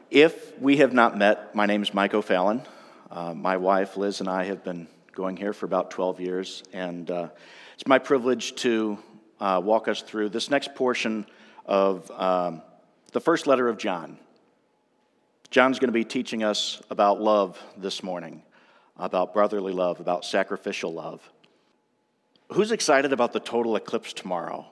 If we have not met, my name is Mike O'Fallon. My wife, Liz, and I have been going here for about 12 years, and it's my privilege to walk us through this next portion of the first letter of John. John's going to be teaching us about love this morning, about brotherly love, about sacrificial love. Who's excited about the total eclipse tomorrow?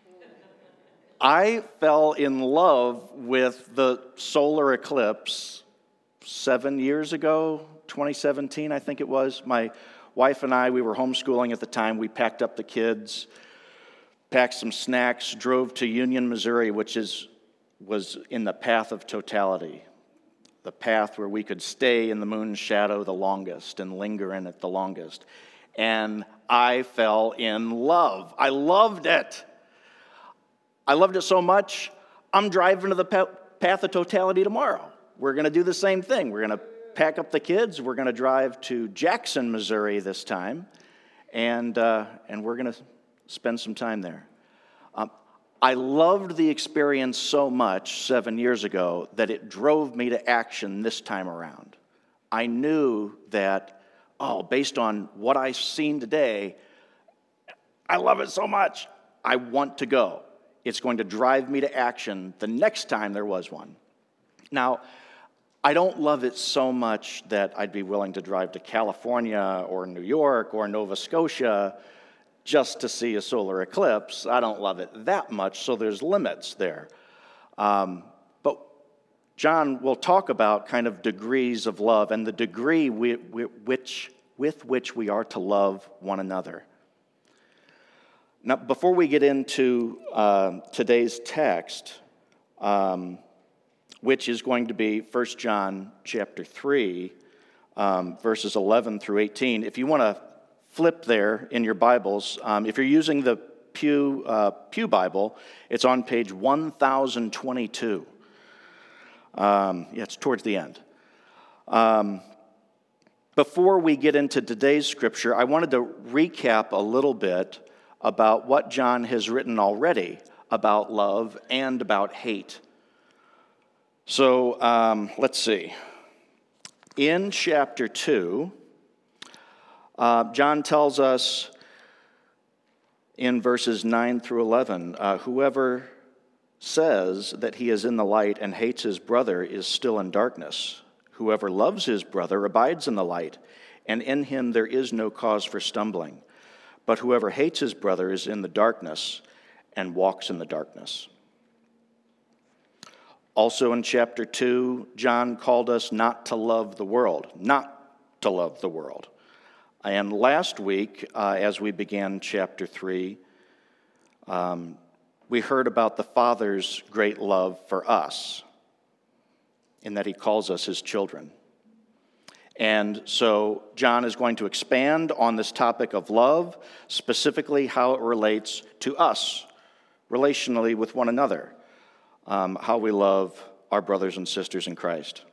I fell in love with the solar eclipse 7 years ago, 2017, I think it was. My wife and I, we were homeschooling at the time. We packed up the kids, packed some snacks, drove to Union, Missouri, which was in the path of totality, the path where we could stay in the moon's shadow the longest and linger in it the longest. And I fell in love. I loved it. I loved it so much, I'm driving to the path of totality tomorrow. We're going to do the same thing. We're going to pack up the kids. We're going to drive to Jackson, Missouri this time, and we're going to spend some time there. I loved the experience so much 7 years ago that it drove me to action this time around. I knew that, based on what I've seen today, I love it so much, I want to go. It's going to drive me to action the next time there was one. Now, I don't love it so much that I'd be willing to drive to California or New York or Nova Scotia just to see a solar eclipse. I don't love it that much, so there's limits there. But John will talk about kind of degrees of love and the degree with which we are to love one another. Now, before we get into today's text, which is going to be 1 John chapter 3, verses 11 through 18, if you want to flip there in your Bibles, if you're using the Pew Bible, it's on page 1022. It's towards the end. Before we get into today's scripture, I wanted to recap a little bit about what John has written already about love and about hate. So let's see. In chapter 2, John tells us in verses 9 through 11, whoever says that he is in the light and hates his brother is still in darkness. Whoever loves his brother abides in the light, and in him there is no cause for stumbling. But whoever hates his brother is in the darkness and walks in the darkness. Also in chapter 2, John called us not to love the world, And last week, as we began chapter 3, we heard about the Father's great love for us, in that he calls us his children. And so John is going to expand on this topic of love, specifically how it relates to us, relationally with one another, how we love our brothers and sisters in Christ.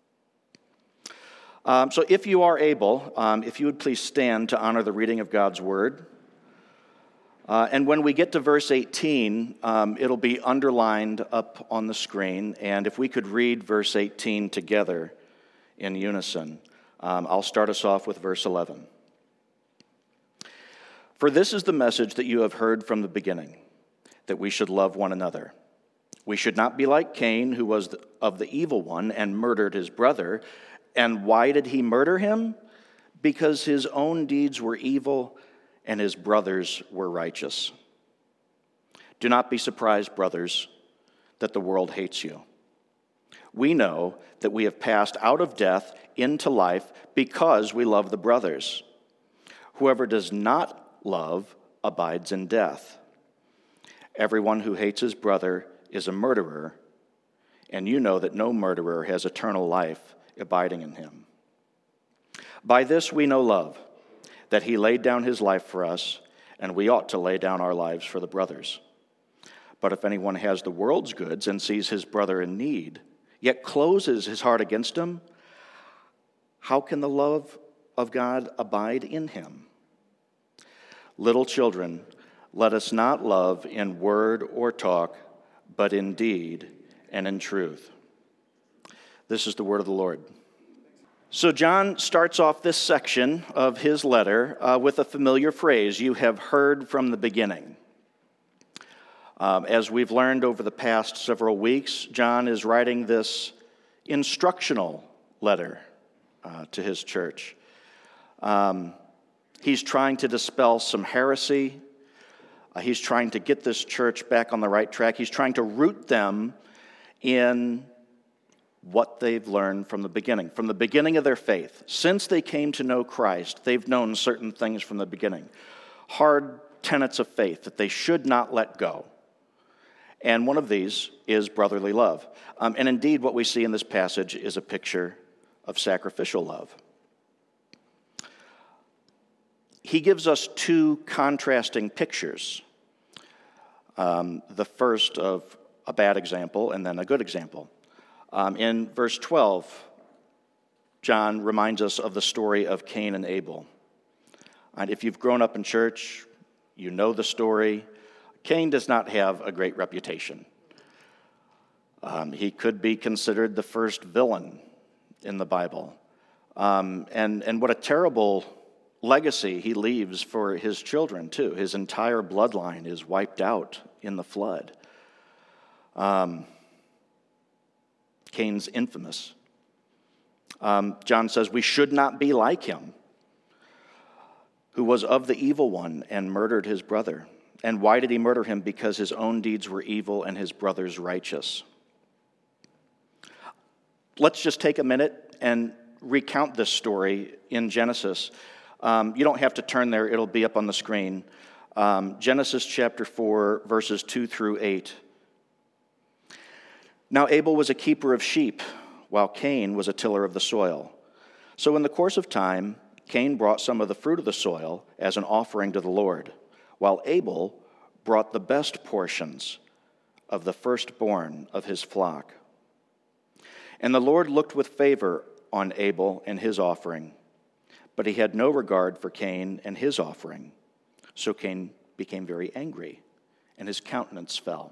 So if you are able, if you would please stand to honor the reading of God's word. And when we get to verse 18, it'll be underlined up on the screen. And if we could read verse 18 together in unison. I'll start us off with verse 11. For this is the message that you have heard from the beginning, that we should love one another. We should not be like Cain, who was of the evil one and murdered his brother. And why did he murder him? Because his own deeds were evil and his brothers were righteous. Do not be surprised, brothers, that the world hates you. We know that we have passed out of death into life because we love the brothers. Whoever does not love abides in death. Everyone who hates his brother is a murderer, and you know that no murderer has eternal life abiding in him. By this we know love, that he laid down his life for us, and we ought to lay down our lives for the brothers. But if anyone has the world's goods and sees his brother in need, yet closes his heart against him, how can the love of God abide in him? Little children, let us not love in word or talk, but in deed and in truth. This is the word of the Lord. So John starts off this section of his letter with a familiar phrase, "You have heard from the beginning." As we've learned over the past several weeks, John is writing this instructional letter to his church. He's trying to dispel some heresy. He's trying to get this church back on the right track. He's trying to root them in what they've learned from the beginning of their faith. Since they came to know Christ, they've known certain things from the beginning. Hard tenets of faith that they should not let go. And one of these is brotherly love. And indeed, what we see in this passage is a picture of sacrificial love. He gives us two contrasting pictures. The first of a bad example and then a good example. In verse 12, John reminds us of the story of Cain and Abel. And if you've grown up in church, you know the story. Cain does not have a great reputation. He could be considered the first villain in the Bible. And what a terrible legacy he leaves for his children, too. His entire bloodline is wiped out in the flood. Cain's infamous. John says we should not be like him, who was of the evil one and murdered his brother. And why did he murder him? Because his own deeds were evil and his brother's righteous. Let's just take a minute and recount this story in Genesis. You don't have to turn there, it'll be up on the screen. Genesis chapter 4, verses 2 through 8. Now Abel was a keeper of sheep, while Cain was a tiller of the soil. So in the course of time, Cain brought some of the fruit of the soil as an offering to the Lord, while Abel brought the best portions of the firstborn of his flock. And the Lord looked with favor on Abel and his offering, but he had no regard for Cain and his offering. So Cain became very angry, and his countenance fell.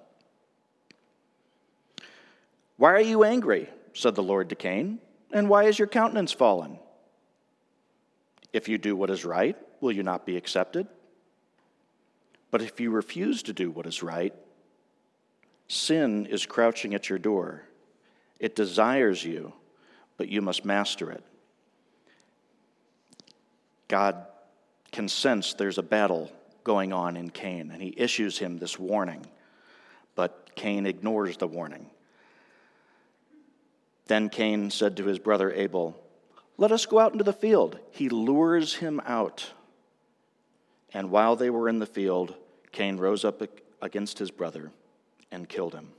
"Why are you angry?" said the Lord to Cain, "and why is your countenance fallen? If you do what is right, will you not be accepted? But if you refuse to do what is right, sin is crouching at your door. It desires you, but you must master it." God can sense there's a battle going on in Cain, and he issues him this warning. But Cain ignores the warning. Then Cain said to his brother Abel, "Let us go out into the field." He lures him out. And while they were in the field, Cain rose up against his brother and killed him.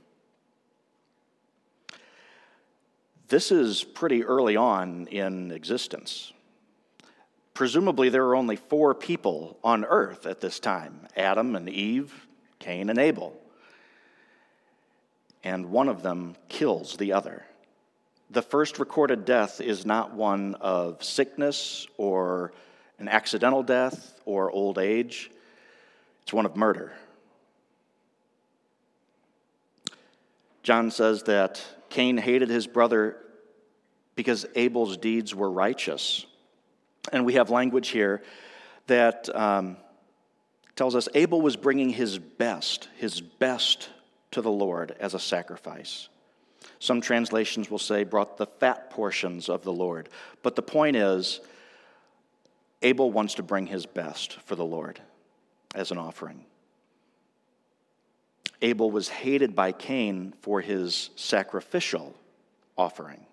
This is pretty early on in existence. Presumably, there were only 4 people on earth at this time: Adam and Eve, Cain and Abel. And one of them kills the other. The first recorded death is not one of sickness or an accidental death or old age. It's one of murder. John says that Cain hated his brother because Abel's deeds were righteous. And we have language here that tells us Abel was bringing his best to the Lord as a sacrifice. Some translations will say brought the fat portions of the Lord. But the point is, Abel wants to bring his best for the Lord as an offering. Abel was hated by Cain for his sacrificial offering.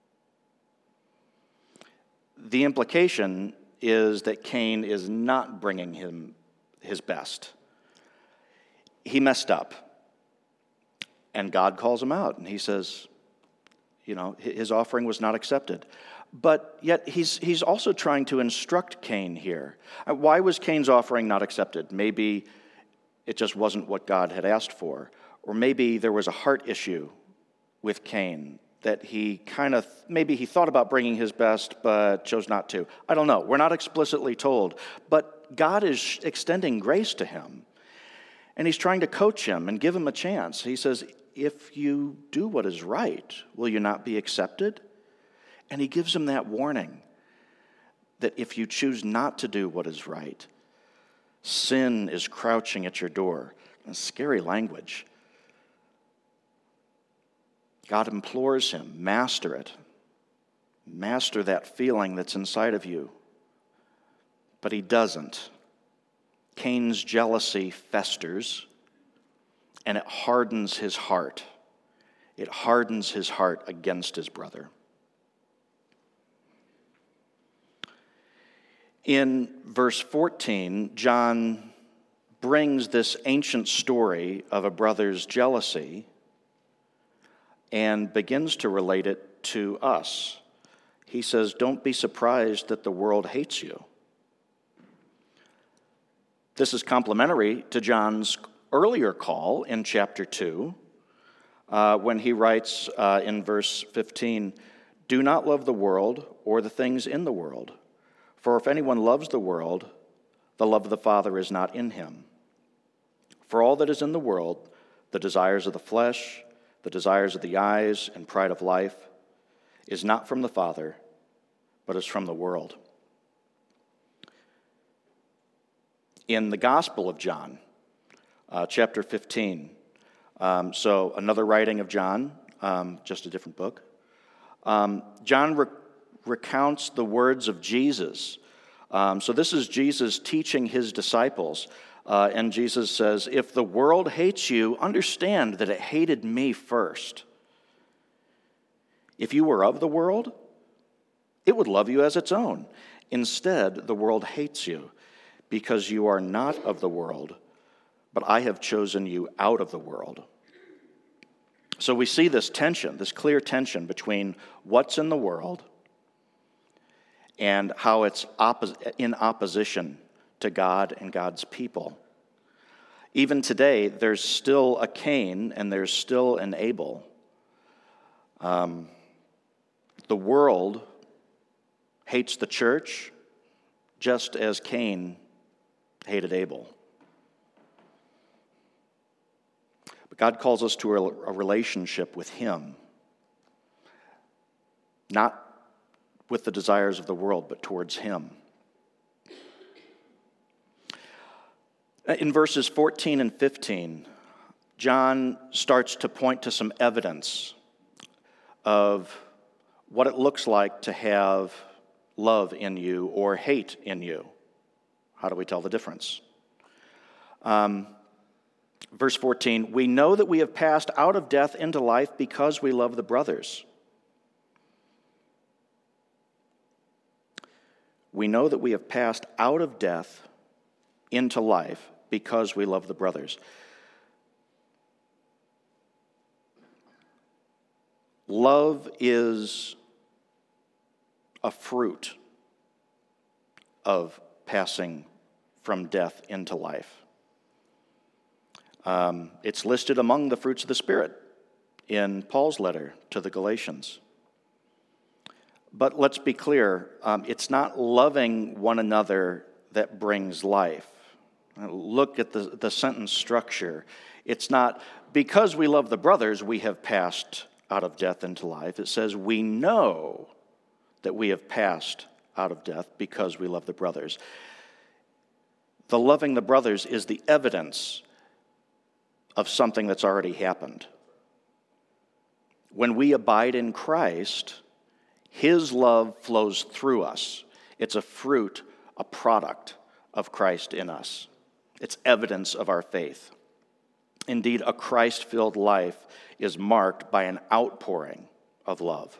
The implication is that Cain is not bringing him his best. He messed up. And God calls him out, and he says, his offering was not accepted. But yet he's also trying to instruct Cain here. Why was Cain's offering not accepted? Maybe it just wasn't what God had asked for. Or maybe there was a heart issue with Cain that maybe he thought about bringing his best but chose not to. I don't know. We're not explicitly told. But God is extending grace to him. And he's trying to coach him and give him a chance. He says, if you do what is right, will you not be accepted? And he gives him that warning that if you choose not to do what is right, sin is crouching at your door. Scary language. God implores him, master it. Master that feeling that's inside of you. But he doesn't. Cain's jealousy festers, and it hardens his heart. It hardens his heart against his brother. In verse 14, John brings this ancient story of a brother's jealousy and begins to relate it to us. He says, "Don't be surprised that the world hates you." This is complementary to John's earlier call in chapter 2, when he writes in verse 15, "Do not love the world or the things in the world. For if anyone loves the world, the love of the Father is not in him. For all that is in the world, the desires of the flesh, the desires of the eyes, and pride of life, is not from the Father, but is from the world." In the Gospel of John, chapter 15, so another writing of John, just a different book, John recounts the words of Jesus. So this is Jesus teaching his disciples. And Jesus says, "If the world hates you, understand that it hated me first. If you were of the world, it would love you as its own. Instead, the world hates you because you are not of the world, but I have chosen you out of the world." So we see this tension, this clear tension between what's in the world and how it's in opposition to God and God's people. Even today, there's still a Cain and there's still an Abel. The world hates the church just as Cain hated Abel. But God calls us to a relationship with him, not with the desires of the world, but towards him. In verses 14 and 15, John starts to point to some evidence of what it looks like to have love in you or hate in you. How do we tell the difference? Verse 14, "We know that we have passed out of death into life because we love the brothers." We know that we have passed out of death into life because we love the brothers. Love is a fruit of passing from death into life. It's listed among the fruits of the Spirit in Paul's letter to the Galatians. But let's be clear, it's not loving one another that brings life. Look at the sentence structure. It's not, because we love the brothers, we have passed out of death into life. It says, we know that we have passed out of death because we love the brothers. The loving the brothers is the evidence of something that's already happened. When we abide in Christ, his love flows through us. It's a fruit, a product of Christ in us. It's evidence of our faith. Indeed, a Christ-filled life is marked by an outpouring of love.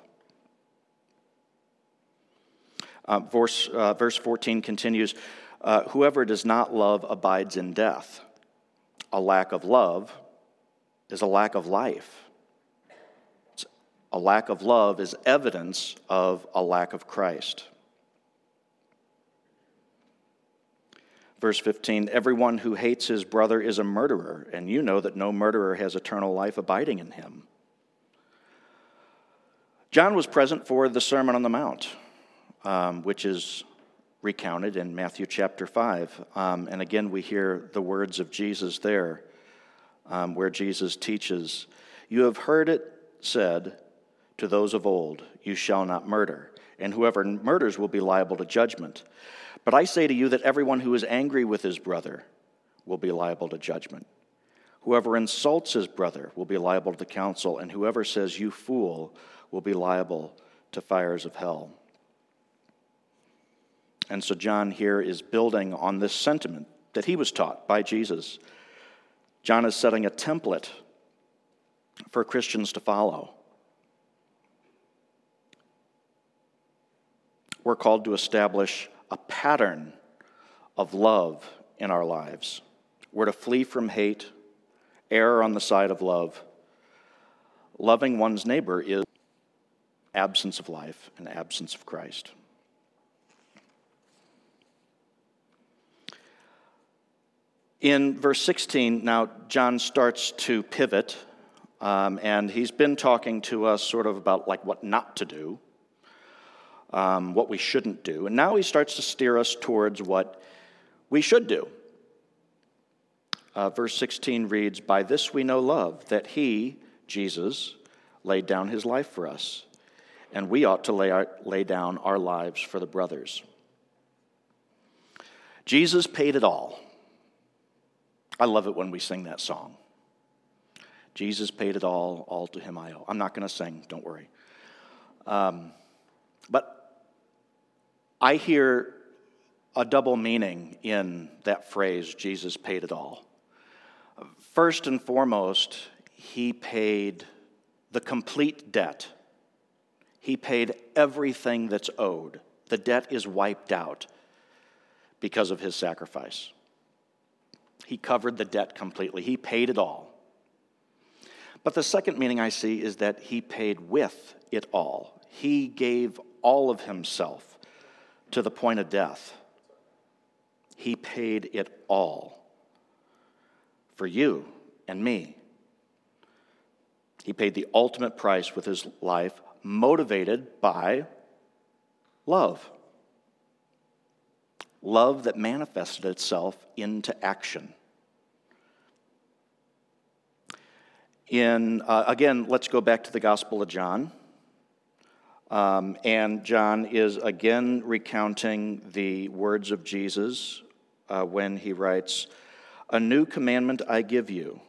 Verse 14 continues, "Whoever does not love abides in death. A lack of love is a lack of life." A lack of love is evidence of a lack of Christ. Verse 15, "Everyone who hates his brother is a murderer, and you know that no murderer has eternal life abiding in him." John was present for the Sermon on the Mount, which is recounted in Matthew chapter 5. And again, we hear the words of Jesus there, where Jesus teaches, You have heard it said to those of old, 'You shall not murder,' and whoever murders will be liable to judgment. But I say to you that everyone who is angry with his brother will be liable to judgment. Whoever insults his brother will be liable to the council, and whoever says, 'You fool,' will be liable to fires of hell." And so John here is building on this sentiment that he was taught by Jesus. John is setting a template for Christians to follow. We're called to establish a pattern of love in our lives. We're to flee from hate, err on the side of love. Loving one's neighbor is absence of life and absence of Christ. In verse 16, now John starts to pivot, and he's been talking to us sort of about like what not to do, what we shouldn't do. And now he starts to steer us towards what we should do. Verse 16 reads, "By this we know love, that he, Jesus, laid down his life for us, and we ought to lay down our lives for the brothers." Jesus paid it all. I love it when we sing that song. Jesus paid it all to him I owe. I'm not going to sing, don't worry. But I hear a double meaning in that phrase, Jesus paid it all. First and foremost, he paid the complete debt. He paid everything that's owed. The debt is wiped out because of his sacrifice. He covered the debt completely. He paid it all. But the second meaning I see is that he paid with it all. He gave all of himself to the point of death. He paid it all for you and me. He paid the ultimate price with his life, motivated by love. Love that manifested itself into action. Again, let's go back to the Gospel of John. And John is again recounting the words of Jesus when he writes, "A new commandment I give you,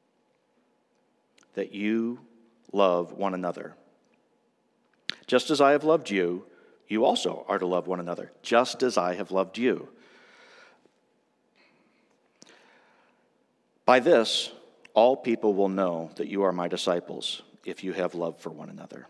that you love one another. Just as I have loved you, you also are to love one another, just as I have loved you. By this, all people will know that you are my disciples, if you have love for one another."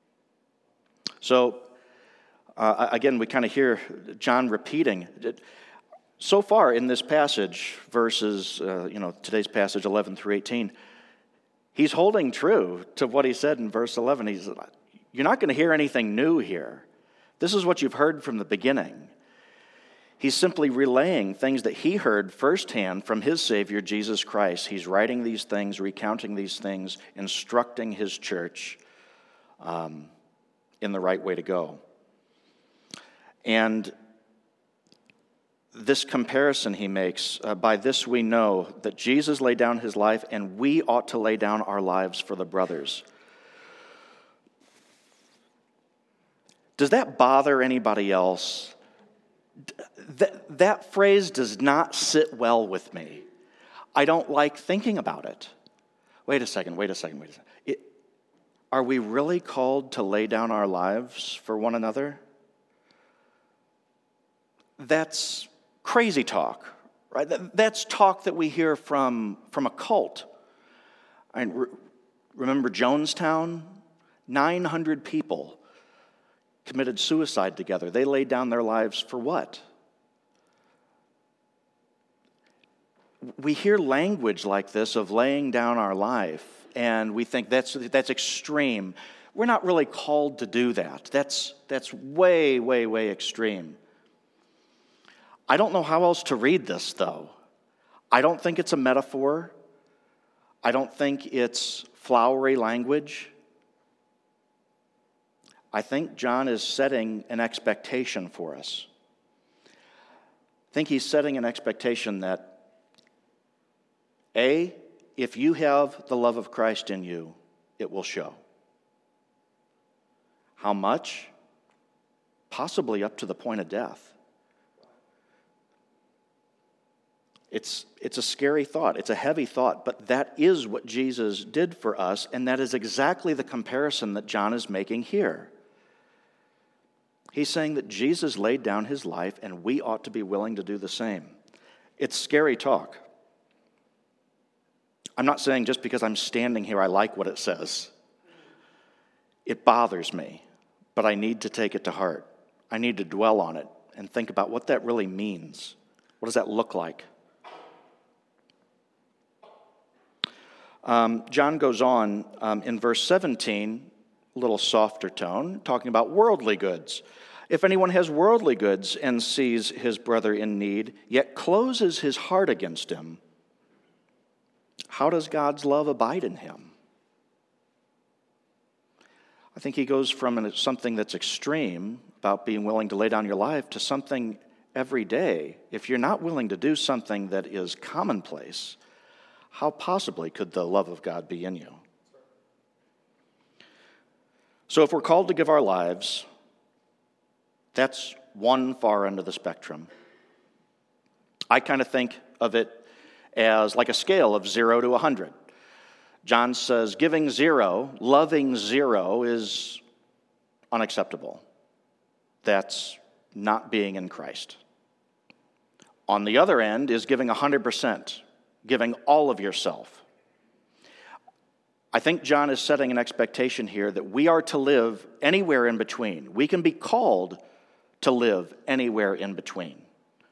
So, again, we kind of hear John repeating. So far in this passage, verses, today's passage 11 through 18, he's holding true to what he said in verse 11. You're not going to hear anything new here. This is what you've heard from the beginning. He's simply relaying things that he heard firsthand from his Savior, Jesus Christ. He's writing these things, recounting these things, instructing his church in the right way to go. And this comparison he makes, by this we know that Jesus laid down his life, and we ought to lay down our lives for the brothers. Does that bother anybody else? That phrase does not sit well with me. I don't like thinking about it. Wait a second. Are we really called to lay down our lives for one another? That's crazy talk, right? That's talk that we hear from a cult. Remember Jonestown? 900 people committed suicide together. They laid down their lives for what? We hear language like this of laying down our life, and we think that's extreme. We're not really called to do that. That's way, way, way extreme. I don't know how else to read this, though. I don't think it's a metaphor. I don't think it's flowery language. I think John is setting an expectation for us. I think he's setting an expectation that, A, if you have the love of Christ in you, it will show. How much? Possibly up to the point of death. It's a scary thought. It's a heavy thought, but that is what Jesus did for us, and that is exactly the comparison that John is making here. He's saying that Jesus laid down his life, and we ought to be willing to do the same. It's scary talk. I'm not saying just because I'm standing here I like what it says. It bothers me, but I need to take it to heart. I need to dwell on it and think about what that really means. What does that look like? John goes on in verse 17, a little softer tone, talking about worldly goods. If anyone has worldly goods and sees his brother in need, yet closes his heart against him, how does God's love abide in him? I think he goes from something that's extreme about being willing to lay down your life to something every day. If you're not willing to do something that is commonplace, how possibly could the love of God be in you? So if we're called to give our lives, that's one far end of the spectrum. I kind of think of it as like a scale of 0 to 100. John says giving 0, loving 0 is unacceptable. That's not being in Christ. On the other end is giving 100%, giving all of yourself. I think John is setting an expectation here that we are to live anywhere in between. We can be called to live anywhere in between.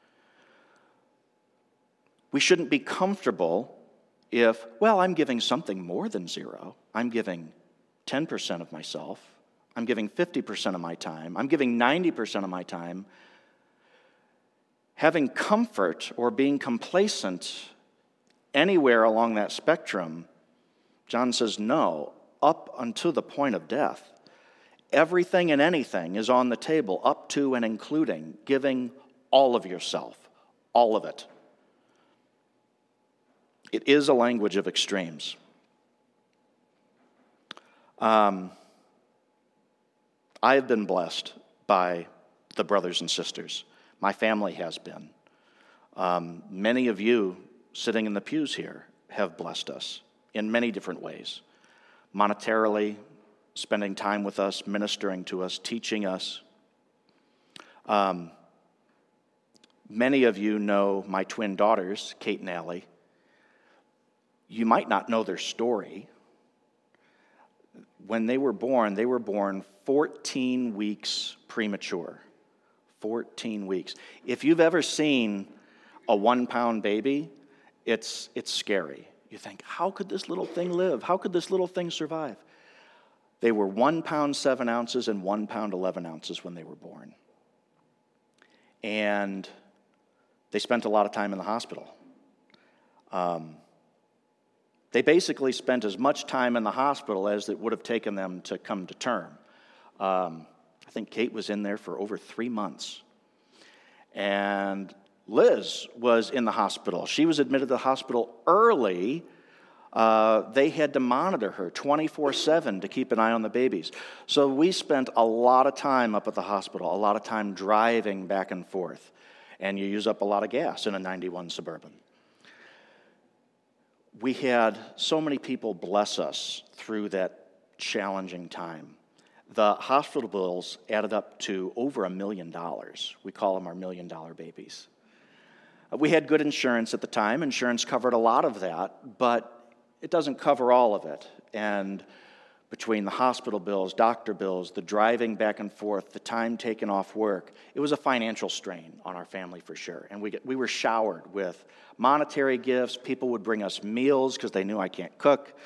We shouldn't be comfortable if, well, I'm giving something more than 0. I'm giving 10% of myself. I'm giving 50% of my time. I'm giving 90% of my time. Having comfort or being complacent anywhere along that spectrum, John says no, up unto the point of death. Everything and anything is on the table, up to and including giving all of yourself, all of it. It is a language of extremes. I have been blessed by the brothers and sisters. My family has been. Many of you sitting in the pews here have blessed us in many different ways. Monetarily, spending time with us, ministering to us, teaching us. Many of you know my twin daughters, Kate and Allie. You might not know their story. When they were born 14 weeks premature. 14 weeks. If you've ever seen a 1-pound baby, it's scary. You think, how could this little thing live? How could this little thing survive? They were 1 pound 7 ounces and 1 pound 11 ounces when they were born. And they spent a lot of time in the hospital. They basically spent as much time in the hospital as it would have taken them to come to term. I think Kate was in there for over 3 months. And Liz was in the hospital. She was admitted to the hospital early. They had to monitor her 24/7 to keep an eye on the babies. So we spent a lot of time up at the hospital, a lot of time driving back and forth. And you use up a lot of gas in a 91 Suburban. We had so many people bless us through that challenging time. The hospital bills added up to over $1 million. We call them our $1 million babies. We had good insurance at the time. Insurance covered a lot of that, but it doesn't cover all of it. And between the hospital bills, doctor bills, the driving back and forth, the time taken off work, it was a financial strain on our family for sure. And we were showered with monetary gifts. People would bring us meals because they knew I can't cook.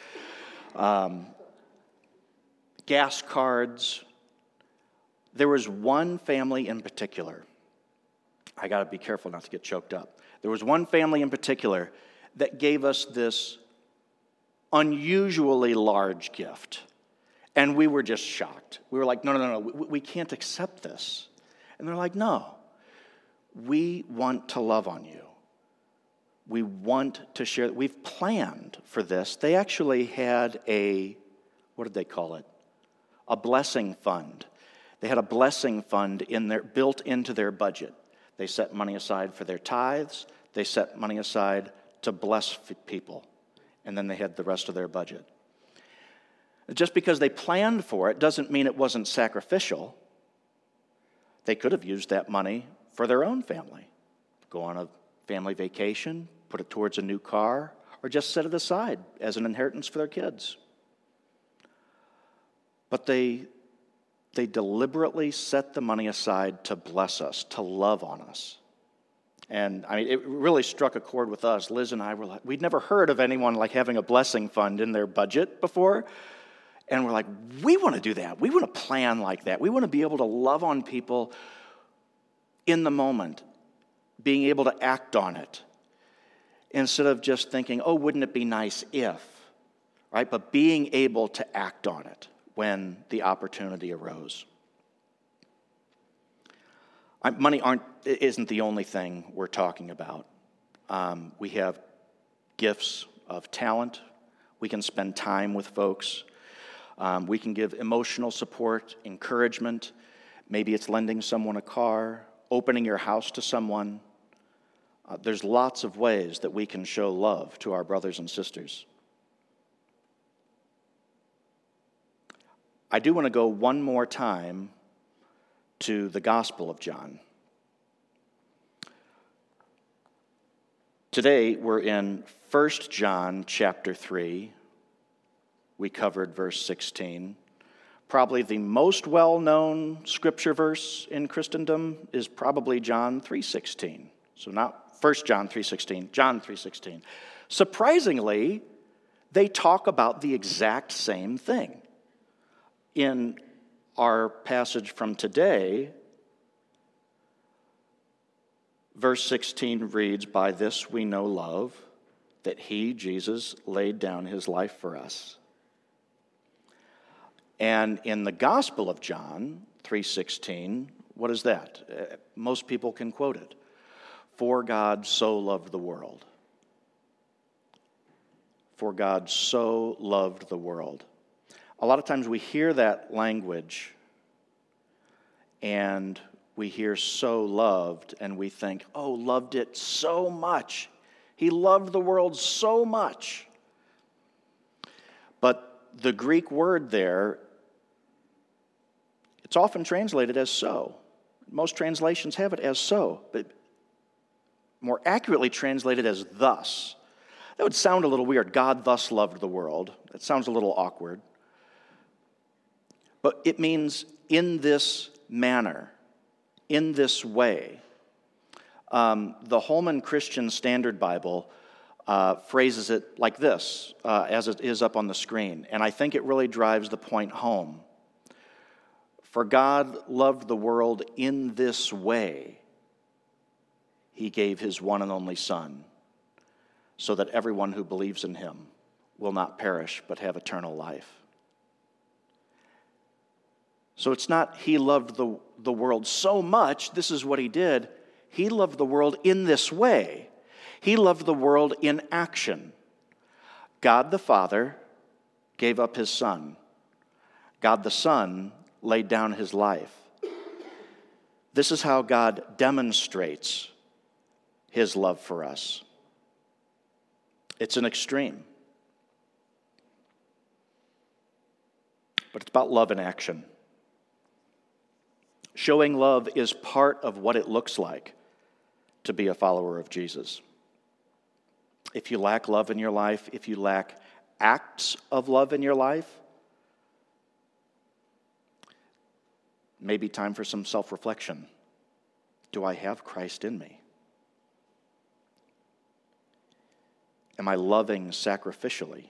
Gas cards. There was one family in particular. I got to be careful not to get choked up. There was one family in particular that gave us this unusually large gift. And we were just shocked. We were like, no, we can't accept this. And they're like, no, we want to love on you. We want to share. We've planned for this. They actually had what did they call it? A blessing fund. They had a blessing fund built into their budget. They set money aside for their tithes. They set money aside to bless people. And then they had the rest of their budget. Just because they planned for it doesn't mean it wasn't sacrificial. They could have used that money for their own family. Go on a family vacation, put it towards a new car, or just set it aside as an inheritance for their kids. But they deliberately set the money aside to bless us, to love on us. And I mean, it really struck a chord with us. Liz and I were like, we'd never heard of anyone like having a blessing fund in their budget before. And we're like, we want to do that. We want to plan like that. We want to be able to love on people in the moment, being able to act on it, instead of just thinking, oh, wouldn't it be nice if, right? But being able to act on it when the opportunity arose. Money isn't the only thing we're talking about. We have gifts of talent. We can spend time with folks. We can give emotional support, encouragement. Maybe it's lending someone a car, opening your house to someone. There's lots of ways that we can show love to our brothers and sisters. I do want to go one more time to the Gospel of John. Today we're in 1 John chapter 3. We covered verse 16. Probably the most well-known scripture verse in Christendom is probably John 3:16. So not 1 John 3:16, John 3:16. Surprisingly, they talk about the exact same thing. In our passage from today, verse 16 reads, "By this we know love, that he, Jesus, laid down his life for us." And in the Gospel of John 3:16, what is that? Most people can quote it. "For God so loved the world." For God so loved the world. A lot of times we hear that language and we hear "so loved" and we think, oh, loved it so much. He loved the world so much. But the Greek word there, it's often translated as "so." Most translations have it as "so," but more accurately translated as "thus." That would sound a little weird. God thus loved the world. That sounds a little awkward. But it means in this manner, in this way. The Holman Christian Standard Bible phrases it like this, as it is up on the screen. And I think it really drives the point home. "For God loved the world in this way. He gave his one and only Son, so that everyone who believes in him will not perish but have eternal life." So it's not he loved the world so much, this is what he did. He loved the world in this way. He loved the world in action. God the Father gave up his Son. God the Son laid down his life. This is how God demonstrates his love for us. It's an extreme. But it's about love in action. Showing love is part of what it looks like to be a follower of Jesus. If you lack love in your life, if you lack acts of love in your life, maybe time for some self-reflection. Do I have Christ in me? Am I loving sacrificially?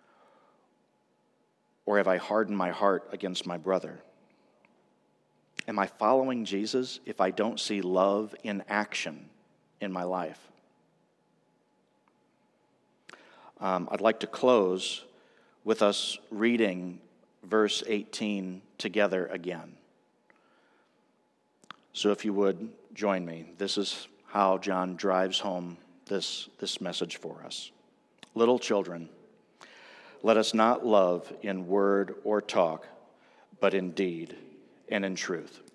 Or have I hardened my heart against my brother? Am I following Jesus if I don't see love in action in my life? I'd like to close with us reading verse 18 together again. So if you would join me, this is how John drives home this message for us. Little children, let us not love in word or talk, but in deed and in truth.